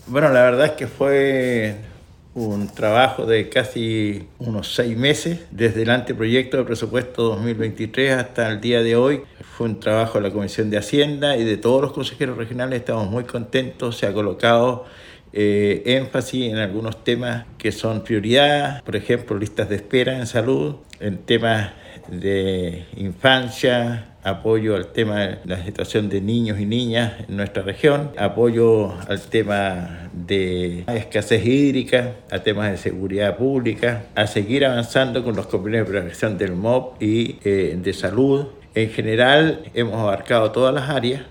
Bueno, la verdad es que fue un trabajo de casi unos 6 meses, desde el anteproyecto de presupuesto 2023 hasta el día de hoy. Fue un trabajo de la Comisión de Hacienda y de todos los consejeros regionales. Estamos muy contentos. Se ha colocado énfasis en algunos temas que son prioridad, por ejemplo, listas de espera en salud, en temas de infancia, apoyo al tema de la situación de niños y niñas en nuestra región, apoyo al tema de escasez hídrica, a temas de seguridad pública, a seguir avanzando con los convenios de prevención del MOP y de salud. En general hemos abarcado todas las áreas